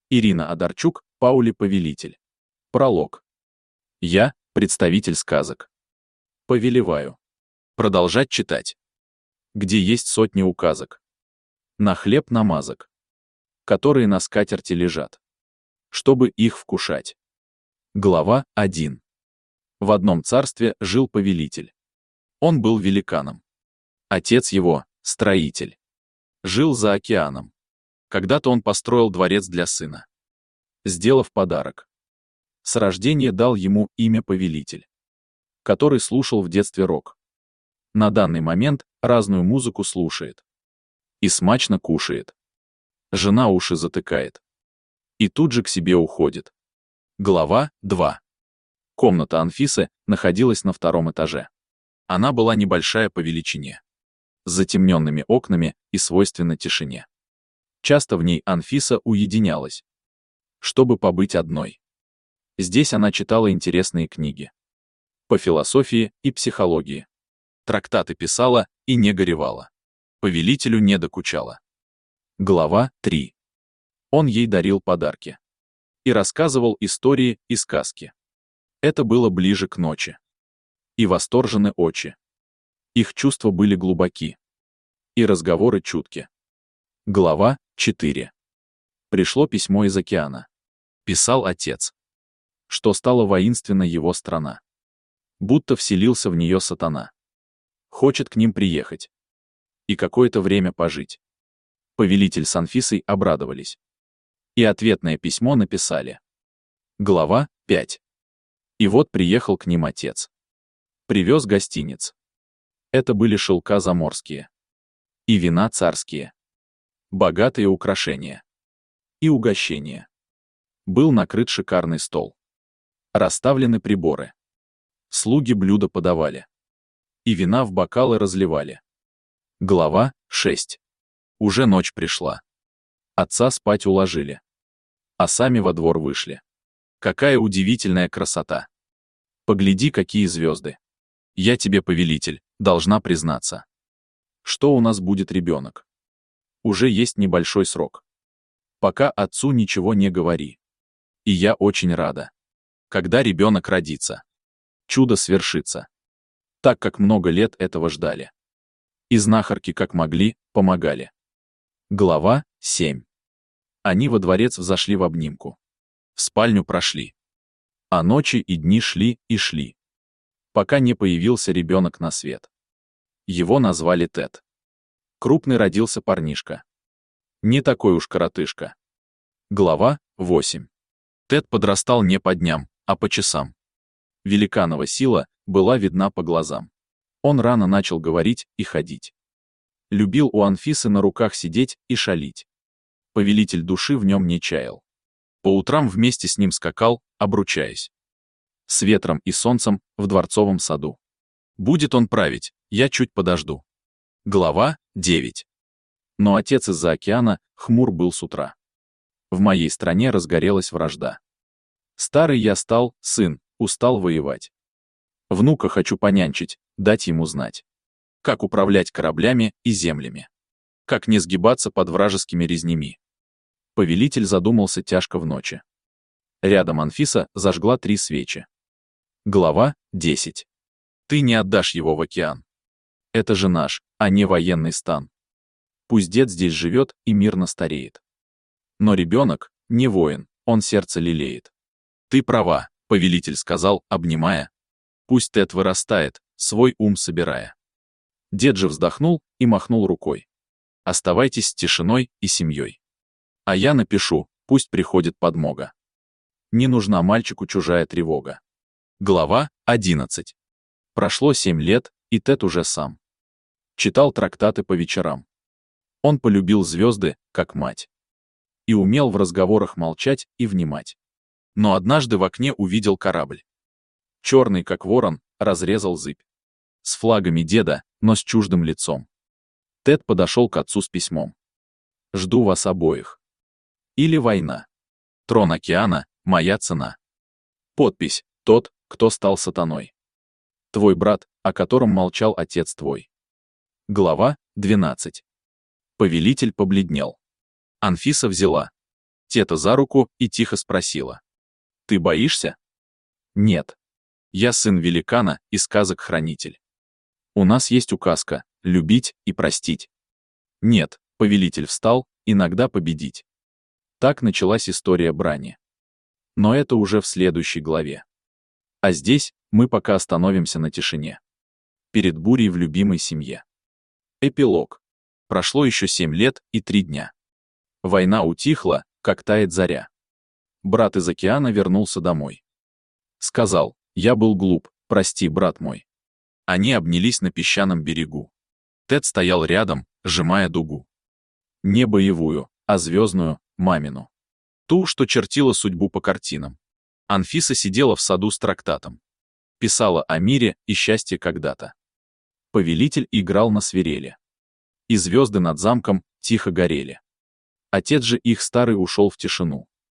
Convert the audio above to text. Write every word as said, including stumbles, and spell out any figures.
Ирина Одарчук, Паули Повелитель. Пролог. Я – представитель сказок. Повелеваю. Продолжать читать. Где есть сотни указок. На хлеб намазок. Которые на скатерти лежат. Чтобы их вкушать. Глава один. В одном царстве жил повелитель. Он был великаном. Отец его – строитель. Жил за океаном. Когда-то он построил дворец для сына. Сделав подарок. С рождения дал ему имя Повелитель, который слушал в детстве рок. На данный момент разную музыку слушает. И смачно кушает. Жена уши затыкает. И тут же к себе уходит. Глава два. Комната Анфисы находилась на втором этаже. Она была небольшая по величине, с затемненными окнами и свойственна тишине. Часто в ней Анфиса уединялась, чтобы побыть одной. Здесь она читала интересные книги по философии и психологии. Трактаты писала и не горевала. Повелителю не докучала. Глава три. Он ей дарил подарки и рассказывал истории и сказки. Это было ближе к ночи. И восторжены очи. Их чувства были глубоки. И разговоры чутки. Глава четыре. Пришло письмо из океана. Писал отец, что стала воинственна его страна. Будто вселился в нее сатана. Хочет к ним приехать. И какое-то время пожить. Повелитель с Анфисой обрадовались. И ответное письмо написали. Глава пять. И вот приехал к ним отец. Привез гостиниц. Это были шелка заморские. И вина царские. Богатые украшения. И угощения. Был накрыт шикарный стол. Расставлены приборы. Слуги блюда подавали. И вина в бокалы разливали. Глава шесть. Уже ночь пришла. Отца спать уложили. А сами во двор вышли. Какая удивительная красота. Погляди, какие звезды. Я тебе, повелитель, должна признаться. Что у нас будет ребенок? Уже есть небольшой срок. Пока отцу ничего не говори. И я очень рада. Когда ребенок родится. Чудо свершится. Так как много лет этого ждали. И знахарки как могли, помогали. Глава семь. Они во дворец взошли в обнимку. В спальню прошли. А ночи и дни шли и шли. Пока не появился ребенок на свет. Его назвали Тед. Крупный родился парнишка. Не такой уж коротышка. Глава восемь. Тед подрастал не по дням, а по часам. Великанова сила была видна по глазам. Он рано начал говорить и ходить. Любил у Анфисы на руках сидеть и шалить. Повелитель души в нем не чаял. По утрам вместе с ним скакал, обручаясь. С ветром и солнцем в дворцовом саду. Будет он править, я чуть подожду. Глава девять. Но отец из-за океана хмур был с утра. В моей стране разгорелась вражда. Старый я стал, сын, устал воевать. Внука хочу понянчить, дать ему знать. Как управлять кораблями и землями. Как не сгибаться под вражескими резнями. Повелитель задумался тяжко в ночи. Рядом Анфиса зажгла три свечи. Глава десять. Ты не отдашь его в океан. Это же наш, а не военный стан. Пусть дед здесь живет и мирно стареет. Но ребенок не воин, он сердце лелеет. Ты права, повелитель сказал, обнимая. Пусть Тед вырастает, свой ум собирая. Дед же вздохнул и махнул рукой. Оставайтесь с тишиной и семьей. А я напишу, пусть приходит подмога. Не нужна мальчику чужая тревога. Глава одиннадцать. Прошло семь лет, и Тед уже сам. Читал трактаты по вечерам. Он полюбил звезды, как мать. И умел в разговорах молчать и внимать. Но однажды в окне увидел корабль. Черный, как ворон, разрезал зыбь. С флагами деда, но с чуждым лицом. Тед подошел к отцу с письмом. Жду вас обоих. Или война. Трон океана, моя цена. Подпись, тот, кто стал сатаной. Твой брат, о котором молчал отец твой. Глава двенадцать. Повелитель побледнел. Анфиса взяла Тета за руку и тихо спросила. «Ты боишься?» «Нет. Я сын великана и сказок-хранитель. У нас есть указка — любить и простить. Нет, повелитель встал, иногда победить». Так началась история брани. Но это уже в следующей главе. А здесь мы пока остановимся на тишине. Перед бурей в любимой семье. Эпилог. Прошло еще семь лет и три дня. Война утихла, как тает заря. Брат из океана вернулся домой. Сказал: «Я был глуп, прости, брат мой». Они обнялись на песчаном берегу. Тед стоял рядом, сжимая дугу. Не боевую, а звездную, мамину. Ту, что чертила судьбу по картинам. Анфиса сидела в саду с трактатом. Писала о мире и счастье когда-то. Повелитель играл на свирели. И звезды над замком тихо горели. Отец же их старый ушел в тишину.